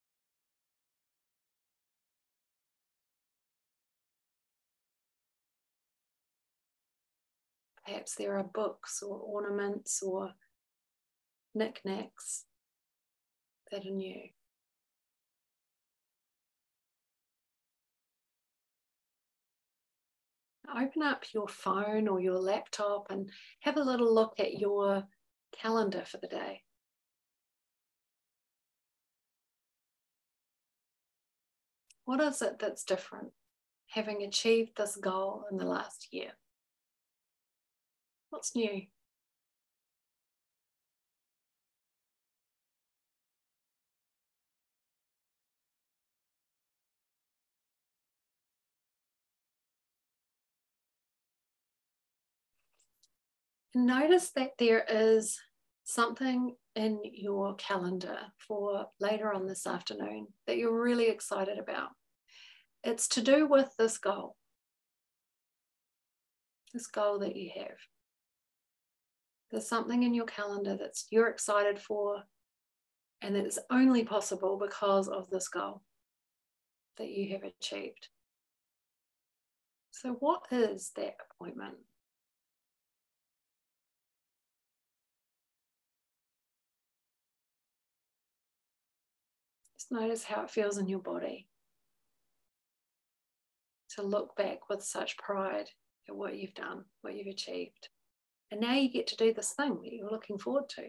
Perhaps there are books or ornaments or knickknacks that are new. Open up your phone or your laptop and have a little look at your calendar for the day. What is it that's different, having achieved this goal in the last year? What's new? Notice that there is something in your calendar for later on this afternoon that you're really excited about. It's to do with this goal, this goal that you have. There's something in your calendar that's you're excited for, and that is only possible because of this goal that you have achieved. So what is that appointment? Just notice how it feels in your body to look back with such pride at what you've done, what you've achieved. And now you get to do this thing that you're looking forward to.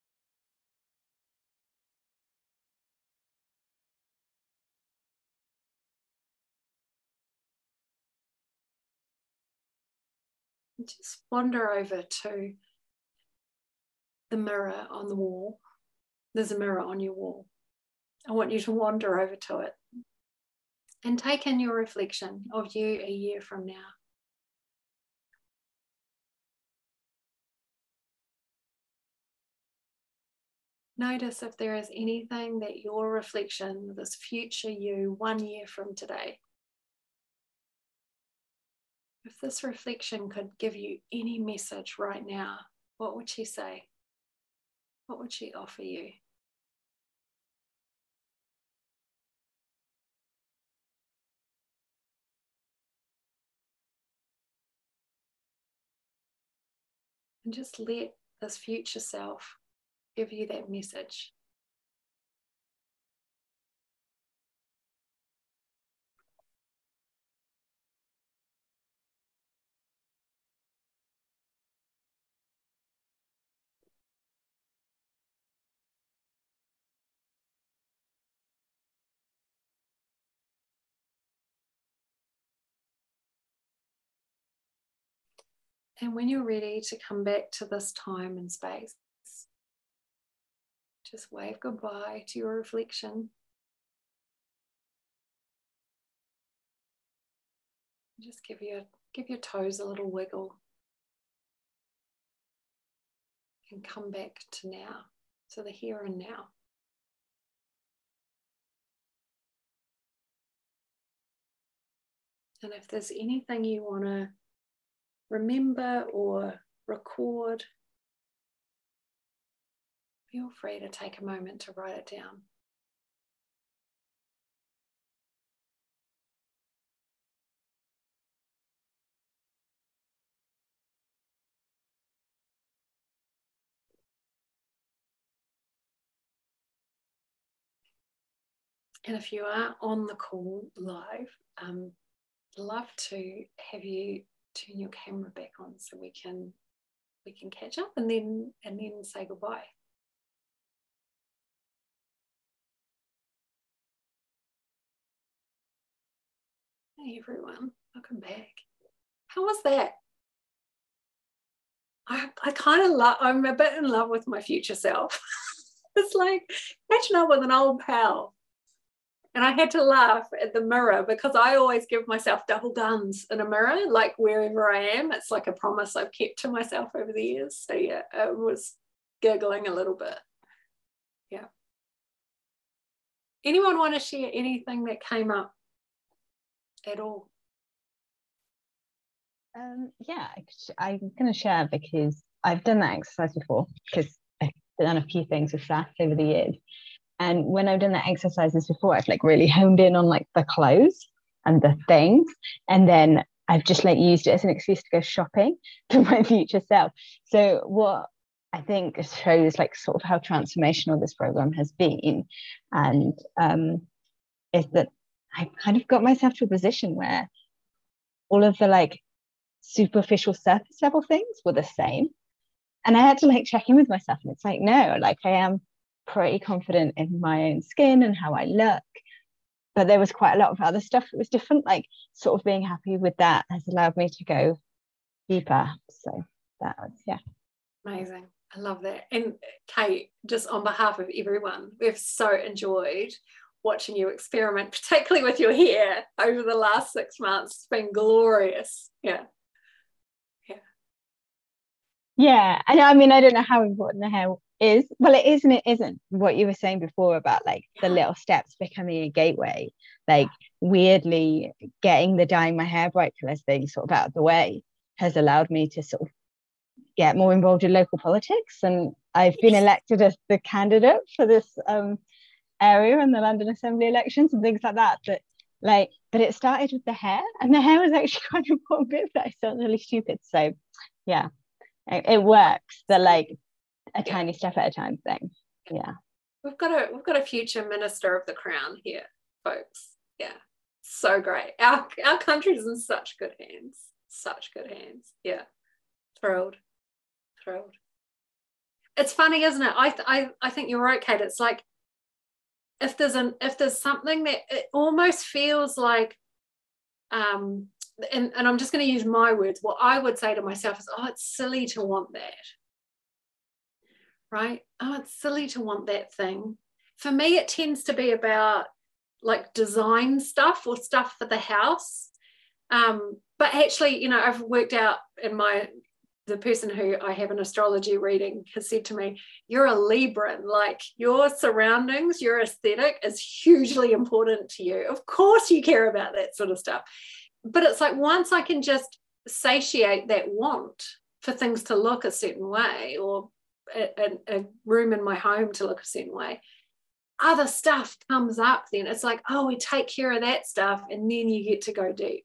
And just wander over to the mirror on the wall. There's a mirror on your wall. I want you to wander over to it and take in your reflection of you a year from now. Notice if there is anything that your reflection, this future you, one year from today, if this reflection could give you any message right now, what would she say? What would she offer you? And just let this future self give you that message. And when you're ready to come back to this time and space, just wave goodbye to your reflection. Just give your, give your toes a little wiggle. And come back to now, to the here and now. And if there's anything you want to remember or record, feel free to take a moment to write it down. And if you are on the call live, um, I'd love to have you turn your camera back on so we can we can catch up and then and then say goodbye. Hey everyone, welcome back. How was that? I, I kind of love, I'm a bit in love with my future self. It's like catching up with an old pal. And I had to laugh at the mirror because I always give myself double guns in a mirror, like wherever I am. It's like a promise I've kept to myself over the years. So yeah, I was giggling a little bit. Yeah. Anyone want to share anything that came up at all? Um, yeah, I'm going to share because I've done that exercise before, because I've done a few things with flats over the years. And when I've done that exercises before, I've like really honed in on like the clothes and the things. And then I've just like used it as an excuse to go shopping for my future self. So what I think shows like sort of how transformational this program has been. And um, is that I kind of got myself to a position where all of the like superficial surface level things were the same. And I had to like check in with myself. And it's like, no, like I am pretty confident in my own skin and how I look, but there was quite a lot of other stuff that was different. Like sort of being happy with that has allowed me to go deeper. So that was, yeah, amazing. I love that. And Kate, just on behalf of everyone, we've so enjoyed watching you experiment, particularly with your hair over the last six months. It's been glorious. Yeah. Yeah. Yeah. And I mean, I don't know how important the hair is. Well, it is and it isn't. What you were saying before about like yeah. the little steps becoming a gateway, like weirdly getting the dyeing my hair bright colours thing sort of out of the way has allowed me to sort of get more involved in local politics. And I've been elected as the candidate for this um, area in the London Assembly elections and things like that. But like, but it started with the hair, and the hair was actually quite an important bit that I felt really stupid. So yeah, it, it works. The like a tiny step at a time thing. Yeah, we've got a we've got a future minister of the crown here, folks. Yeah, so great. Our our country's in such good hands. Such good hands. Yeah, thrilled, thrilled. It's funny, isn't it? I I I think you're right, Kate. It's like if there's an if there's something that it almost feels like, um, and and I'm just going to use my words. What I would say to myself is, oh, it's silly to want that. Right? Oh, it's silly to want that thing. For me, it tends to be about like design stuff or stuff for the house. Um, but actually, you know, I've worked out in my, the person who I have an astrology reading has said to me, you're a Libran, like your surroundings, your aesthetic is hugely important to you. Of course you care about that sort of stuff. But it's like once I can just satiate that want for things to look a certain way, or A, a room in my home to look a certain way, other stuff comes up. Then it's like, oh, we take care of that stuff and then you get to go deep.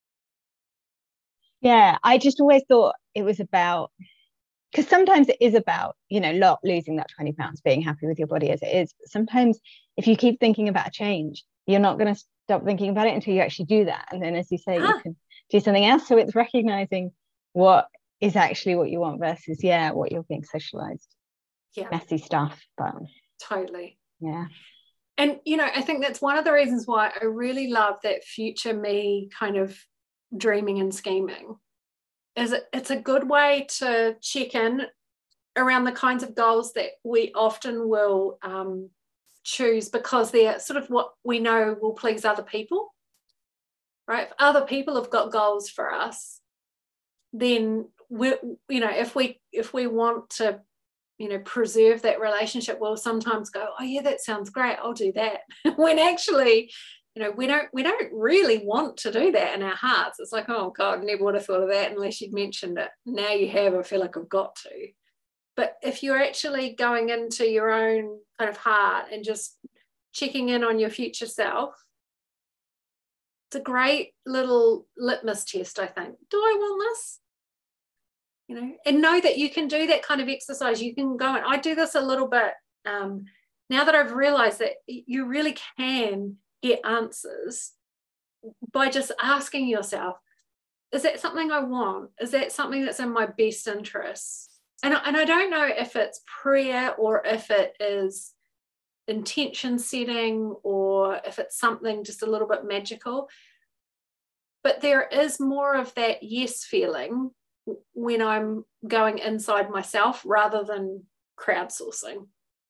Yeah, I just always thought it was about, because sometimes it is about, you know, not losing that twenty pounds, being happy with your body as it is. But sometimes if you keep thinking about a change, you're not going to stop thinking about it until you actually do that. And then, as you say, ah. you can do something else. So it's recognizing what is actually what you want versus, yeah, what you're being socialized. Yeah. Messy stuff. But totally. Yeah. And, you know, I think that's one of the reasons why I really love that future me kind of dreaming and scheming. Is it, it's a good way to check in around the kinds of goals that we often will um, choose because they're sort of what we know will please other people, right? If other people have got goals for us, then we, you know, if we if we want to, you know, preserve that relationship, we'll sometimes go, oh yeah, that sounds great, I'll do that. When actually, you know, we don't we don't really want to do that in our hearts. It's like, oh God, never would have thought of that unless you'd mentioned it. Now you have, I feel like I've got to. But if you're actually going into your own kind of heart and just checking in on your future self, it's a great little litmus test, I think. Do I want this? You know, and know that you can do that kind of exercise. You can go, and I do this a little bit um, now that I've realized that you really can get answers by just asking yourself, is that something I want? Is that something that's in my best interest? And, and I don't know if it's prayer or if it is intention setting or if it's something just a little bit magical. But there is more of that yes feeling when I'm going inside myself rather than crowdsourcing.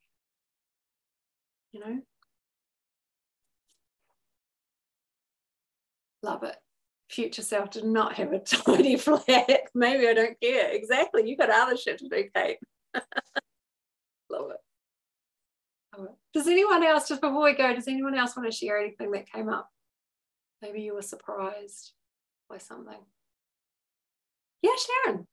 You know? Love it. Future self did not have a tidy flat. Maybe I don't care. Exactly. You got other shit to do, Kate. Love it. Love it. Does anyone else, just before we go, does anyone else want to share anything that came up? Maybe you were surprised by something. Yeah, Sharon.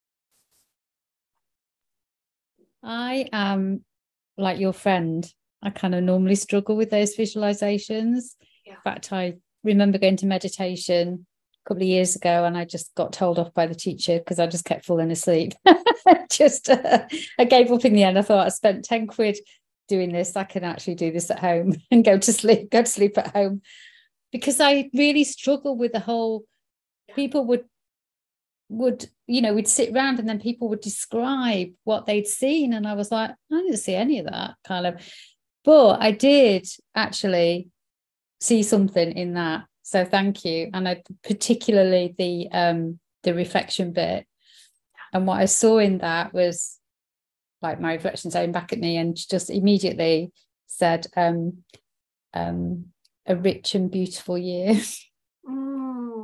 I am like your friend. I kind of normally struggle with those visualizations. Yeah. In fact, I remember going to meditation a couple of years ago and I just got told off by the teacher because I just kept falling asleep. just uh, I gave up in the end. I thought I spent ten quid doing this. I can actually do this at home and go to sleep, go to sleep at home. Because I really struggle with the whole, people would, would, you know, we'd sit around and then people would describe what they'd seen. And I was like, I didn't see any of that kind of, but I did actually see something in that. So thank you. And I particularly the, um, the reflection bit. And what I saw in that was like my reflection saying back at me and just immediately said, um, um, a rich and beautiful year. Mm.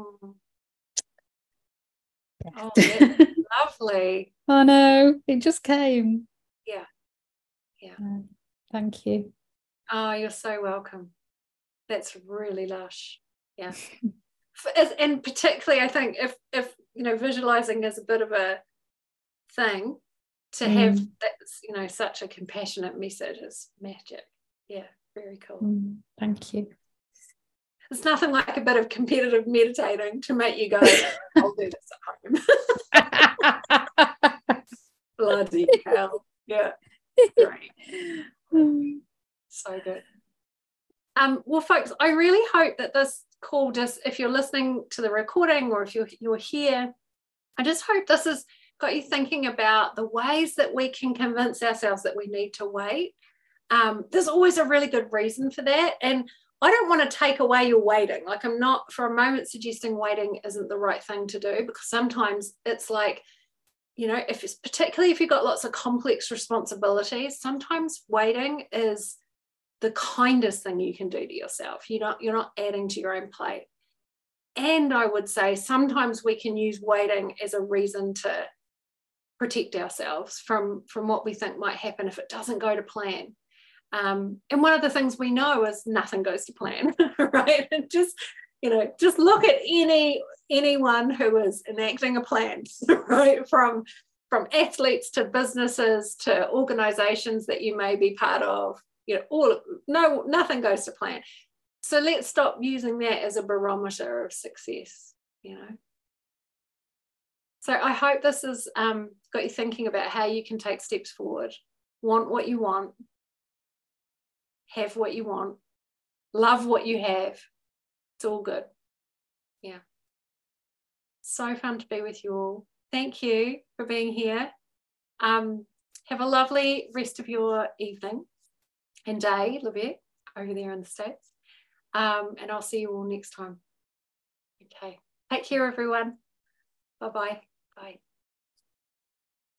Yeah. Oh, that's lovely. Oh no, it just came. Yeah. Yeah. Uh, thank you. Oh, you're so welcome. That's really lush. Yeah. And particularly, I think if, if, you know, visualizing is a bit of a thing, to mm. have that, you know, such a compassionate message is magic. Yeah. Very cool. Mm, thank you. It's nothing like a bit of competitive meditating to make you go, I'll do this at home. Bloody hell. Yeah. Great. So good. Um, well, folks, I really hope that this call, just if you're listening to the recording or if you're, you're here, I just hope this has got you thinking about the ways that we can convince ourselves that we need to wait. Um, there's always a really good reason for that. And I don't want to take away your waiting. Like, I'm not for a moment suggesting waiting isn't the right thing to do, because sometimes it's like, you know, if it's particularly if you've got lots of complex responsibilities, sometimes waiting is the kindest thing you can do to yourself. You're not, you're not adding to your own plate. And I would say sometimes we can use waiting as a reason to protect ourselves from, from what we think might happen if it doesn't go to plan. Um, and one of the things we know is nothing goes to plan, right? And just, you know, just look at any anyone who is enacting a plan, right? From from athletes to businesses to organizations that you may be part of, you know, all no nothing goes to plan. So let's stop using that as a barometer of success, you know. So I hope this has um, got you thinking about how you can take steps forward, want what you want, have what you want, love what you have. It's all good. Yeah. So fun to be with you all. Thank you for being here. Um, have a lovely rest of your evening and day, Livette, over there in the States. Um, and I'll see you all next time. Okay. Take care, everyone. Bye-bye. Bye.